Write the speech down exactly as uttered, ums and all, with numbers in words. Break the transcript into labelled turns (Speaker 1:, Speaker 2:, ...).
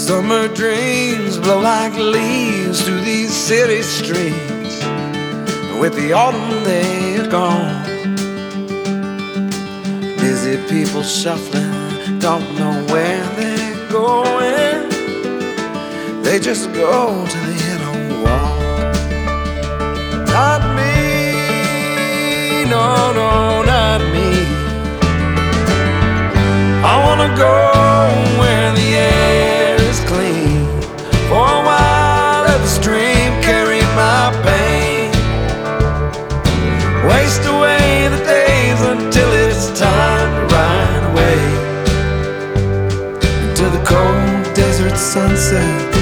Speaker 1: Summer dreams blow like leaves through these city streets. With the autumn they're gone. Busy people shuffling, don't know where they're going. They just go till they hit a wall. Not me, no, no, not me. I wanna go where the air is clean. For a while let the stream carry my pain. Waste away the days until it's time to ride away into the cold desert sunset.